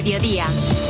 Mediodía.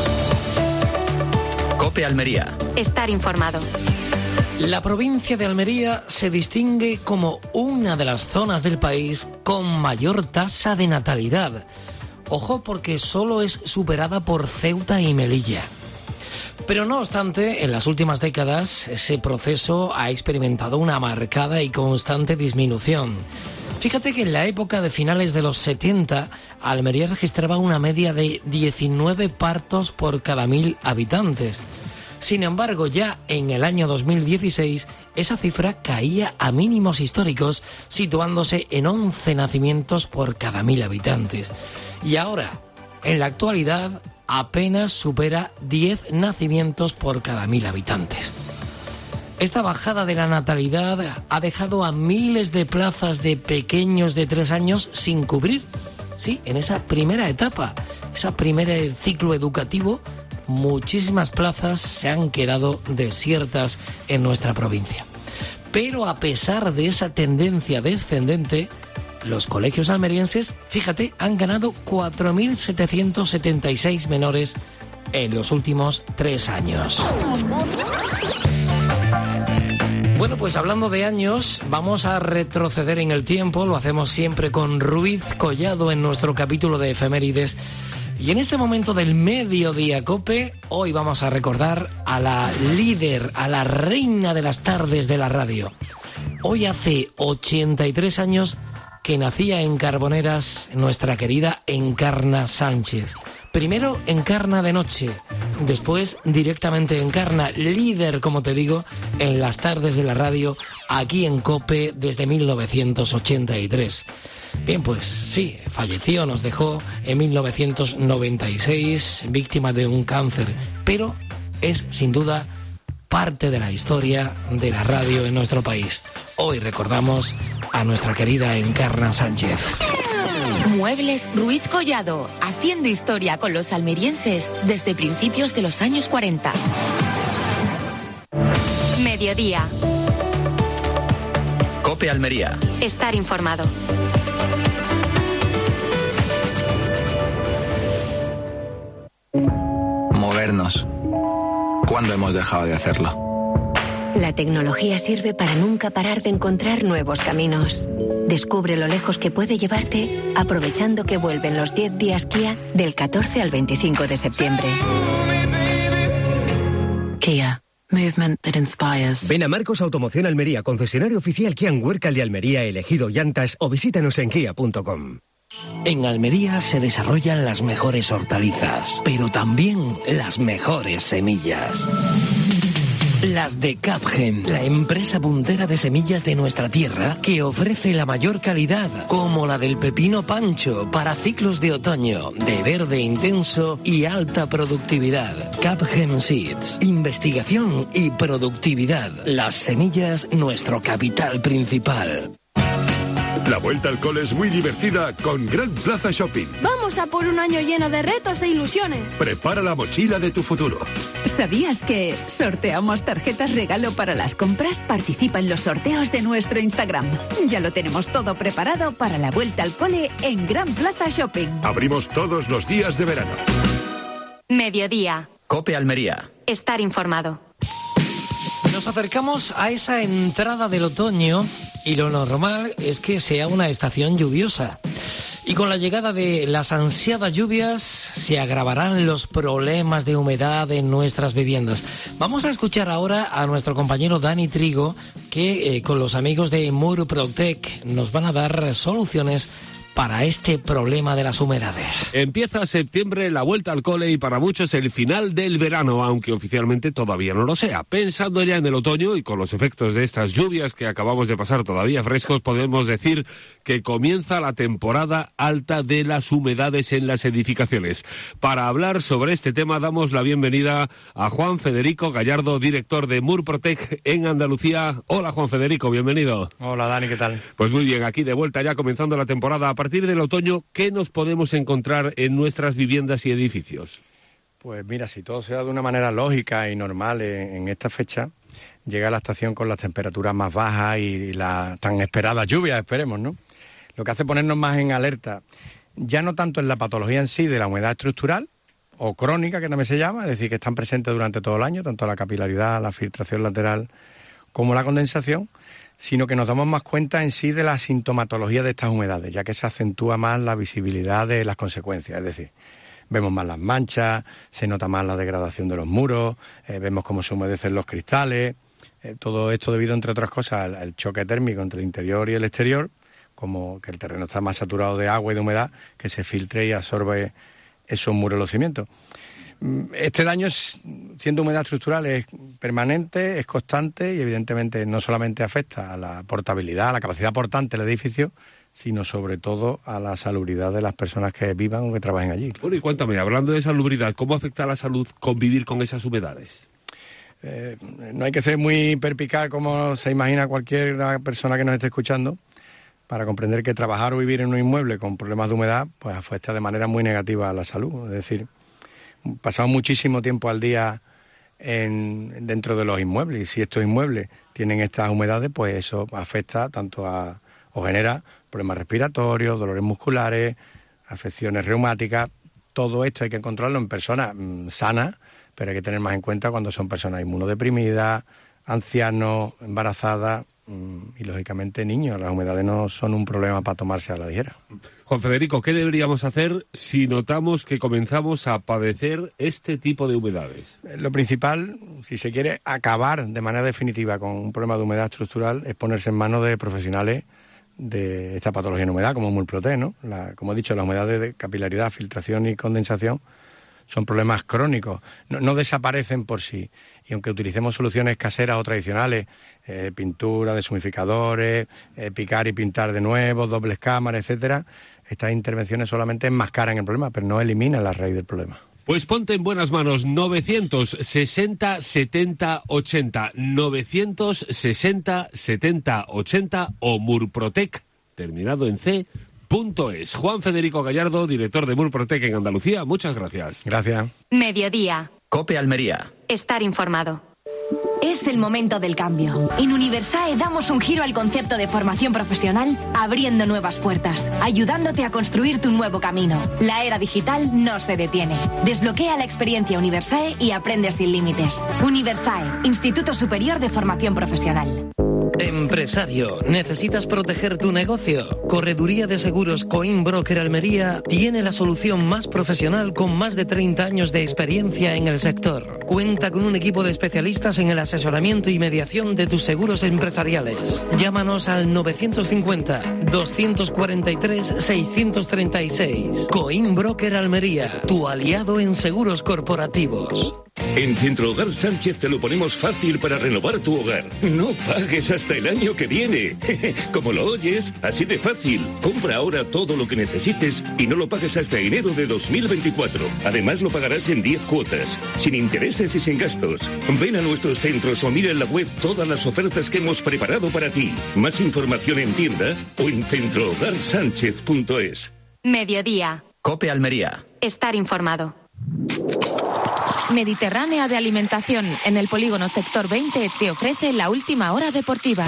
COPE Almería. Estar informado. La provincia de Almería se distingue como una de las zonas del país con mayor tasa de natalidad. Ojo, porque solo es superada por Ceuta y Melilla. Pero no obstante, en las últimas décadas ese proceso ha experimentado una marcada y constante disminución. Fíjate que en la época de finales de los 70, Almería registraba una media de 19 partos por cada 1.000 habitantes. Sin embargo, ya en el año 2016, esa cifra caía a mínimos históricos, situándose en 11 nacimientos por cada 1.000 habitantes. Y ahora, en la actualidad, apenas supera 10 nacimientos por cada 1.000 habitantes. Esta bajada de la natalidad ha dejado a miles de plazas de pequeños de 3 años sin cubrir. Sí, en esa primera etapa, ese primer ciclo educativo, muchísimas plazas se han quedado desiertas en nuestra provincia. Pero a pesar de esa tendencia descendente, los colegios almerienses, fíjate, han ganado 4.776 menores en los últimos 3 años. Bueno, pues hablando de años, vamos a retroceder en el tiempo. Lo hacemos siempre con Ruiz Collado en nuestro capítulo de efemérides. Y en este momento del Mediodía COPE, hoy vamos a recordar a la líder, a la reina de las tardes de la radio. Hoy hace 83 años que nacía en Carboneras nuestra querida Encarna Sánchez. Primero Encarna de noche, después directamente Encarna, líder, como te digo, en las tardes de la radio, aquí en COPE desde 1983. Bien, pues sí, falleció, nos dejó en 1996, víctima de un cáncer, pero es sin duda parte de la historia de la radio en nuestro país. Hoy recordamos a nuestra querida Encarna Sánchez. Muebles Ruiz Collado, haciendo historia con los almerienses desde principios de los años 40. Mediodía. COPE Almería. Estar informado. Movernos. ¿Cuándo hemos dejado de hacerlo? La tecnología sirve para nunca parar de encontrar nuevos caminos. Descubre lo lejos que puede llevarte aprovechando que vuelven los 10 días Kia del 14 al 25 de septiembre. Kia. Movement that inspires. Ven a Marcos Automoción Almería, concesionario oficial Kia Huércal de Almería, elegido llantas, o visítanos en kia.com. En Almería se desarrollan las mejores hortalizas, pero también las mejores semillas. Las de Capgen, la empresa puntera de semillas de nuestra tierra que ofrece la mayor calidad, como la del pepino pancho para ciclos de otoño, de verde intenso y alta productividad. Capgen Seeds, investigación y productividad. Las semillas, nuestro capital principal. La vuelta al cole es muy divertida con Gran Plaza Shopping. Vamos a por un año lleno de retos e ilusiones. Prepara la mochila de tu futuro. ¿Sabías que sorteamos tarjetas regalo para las compras? Participa en los sorteos de nuestro Instagram. Ya lo tenemos todo preparado para la vuelta al cole en Gran Plaza Shopping. Abrimos todos los días de verano. Mediodía. COPE Almería. Estar informado. Nos acercamos a esa entrada del otoño y lo normal es que sea una estación lluviosa. Y con la llegada de las ansiadas lluvias se agravarán los problemas de humedad en nuestras viviendas. Vamos a escuchar ahora a nuestro compañero Dani Trigo, que con los amigos de Murprotec nos van a dar soluciones para este problema de las humedades. Empieza septiembre, la vuelta al cole y para muchos el final del verano, aunque oficialmente todavía no lo sea. Pensando ya en el otoño y con los efectos de estas lluvias que acabamos de pasar todavía frescos, podemos decir que comienza la temporada alta de las humedades en las edificaciones. Para hablar sobre este tema damos la bienvenida a Juan Federico Gallardo, director de Murprotec en Andalucía. Hola Juan Federico, bienvenido. Hola Dani, ¿qué tal? Pues muy bien, aquí de vuelta ya comenzando la temporada. A partir del otoño, ¿qué nos podemos encontrar en nuestras viviendas y edificios? Pues mira, si todo se da de una manera lógica y normal en esta fecha, llega la estación con las temperaturas más bajas y la tan esperada lluvia, esperemos, ¿no? Lo que hace ponernos más en alerta, ya no tanto en la patología en sí de la humedad estructural, o crónica, que también se llama, es decir, que están presentes durante todo el año, tanto la capilaridad, la filtración lateral como la condensación, sino que nos damos más cuenta en sí de la sintomatología de estas humedades, ya que se acentúa más la visibilidad de las consecuencias, es decir, vemos más las manchas, se nota más la degradación de los muros, vemos cómo se humedecen los cristales, todo esto debido, entre otras cosas, al choque térmico entre el interior y el exterior, como que el terreno está más saturado de agua y de humedad, que se filtre y absorbe esos muros de los cimientos. Este daño, siendo humedad estructural, es permanente, es constante y evidentemente no solamente afecta a la portabilidad, a la capacidad portante del edificio, sino sobre todo a la salubridad de las personas que vivan o que trabajen allí. Bueno, y cuéntame, hablando de salubridad, ¿cómo afecta a la salud convivir con esas humedades? No hay que ser muy perspicaz como se imagina cualquier persona que nos esté escuchando para comprender que trabajar o vivir en un inmueble con problemas de humedad pues afecta de manera muy negativa a la salud. Es decir, pasamos muchísimo tiempo al día dentro de los inmuebles, y si estos inmuebles tienen estas humedades, pues eso afecta tanto o genera problemas respiratorios, dolores musculares, afecciones reumáticas. Todo esto hay que controlarlo en personas sanas, pero hay que tener más en cuenta cuando son personas inmunodeprimidas, ancianos, embarazadas y, lógicamente, niños. Las humedades no son un problema para tomarse a la ligera. Juan Federico, ¿qué deberíamos hacer si notamos que comenzamos a padecer este tipo de humedades? Lo principal, si se quiere acabar de manera definitiva con un problema de humedad estructural, es ponerse en manos de profesionales de esta patología en humedad, como Murprotec, ¿no? Como he dicho, las humedades de capilaridad, filtración y condensación son problemas crónicos, no desaparecen por sí. Y aunque utilicemos soluciones caseras o tradicionales, pintura, deshumidificadores, picar y pintar de nuevo, dobles cámaras, etcétera, estas intervenciones solamente enmascaran el problema, pero no eliminan la raíz del problema. Pues ponte en buenas manos. 960 70 80, 960 70 80 o Murprotec, terminado en C. .es. Juan Federico Gallardo, director de Murprotec en Andalucía, muchas gracias. Gracias. Mediodía. COPE Almería. Estar informado. Es el momento del cambio. En Universae damos un giro al concepto de formación profesional, abriendo nuevas puertas, ayudándote a construir tu nuevo camino. La era digital no se detiene. Desbloquea la experiencia Universae y aprende sin límites. Universae, Instituto Superior de Formación Profesional. Empresario, ¿necesitas proteger tu negocio? Correduría de Seguros Coimbroker Almería tiene la solución más profesional con más de 30 años de experiencia en el sector. Cuenta con un equipo de especialistas en el asesoramiento y mediación de tus seguros empresariales. Llámanos al 950-243-636. Coimbroker Almería, tu aliado en seguros corporativos. En Centro Hogar Sánchez te lo ponemos fácil para renovar tu hogar. No pagues hasta el año que viene. Como lo oyes, así de fácil. Compra ahora todo lo que necesites y no lo pagues hasta enero de 2024. Además lo pagarás en 10 cuotas, sin intereses y sin gastos. Ven a nuestros centros o mira en la web todas las ofertas que hemos preparado para ti. Más información en tienda o en centrohogarsánchez.es. Mediodía. COPE Almería. Estar informado. Mediterránea de Alimentación, en el polígono Sector 20, te ofrece la última hora deportiva.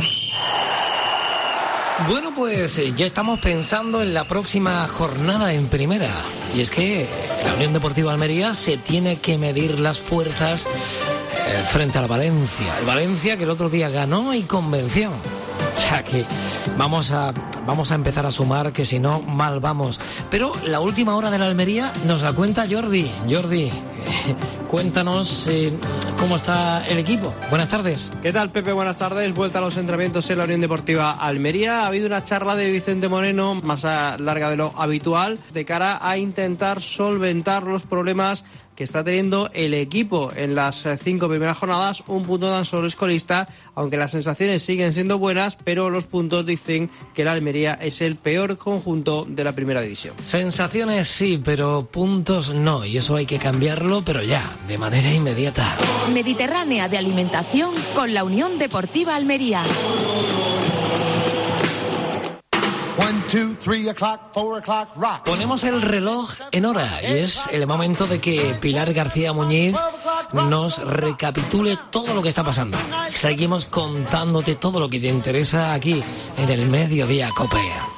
Bueno, pues ya estamos pensando en la próxima jornada en primera. Y es que la Unión Deportiva Almería se tiene que medir las fuerzas frente al Valencia. El Valencia que el otro día ganó y convenció. O sea que vamos a empezar a sumar, que si no, mal vamos. Pero la última hora de la Almería nos la cuenta Jordi. Jordi, cuéntanos cómo está el equipo. Buenas tardes. ¿Qué tal, Pepe? Buenas tardes. Vuelta a los entrenamientos en la Unión Deportiva Almería. Ha habido una charla de Vicente Moreno más larga de lo habitual de cara a intentar solventar los problemas que está teniendo el equipo en las 5 primeras jornadas. Un punto tan solo es colista, aunque las sensaciones siguen siendo buenas, pero los puntos dicen que la Almería es el peor conjunto de la primera división. Sensaciones sí, pero puntos no, y eso hay que cambiarlo, pero ya, de manera inmediata. Mediterránea de Alimentación con la Unión Deportiva Almería. 1, 2, 3 o'clock, 4 o'clock, rock. Ponemos el reloj en hora y es el momento de que Pilar García Muñiz nos recapitule todo lo que está pasando. Seguimos contándote todo lo que te interesa aquí en el Mediodía COPE.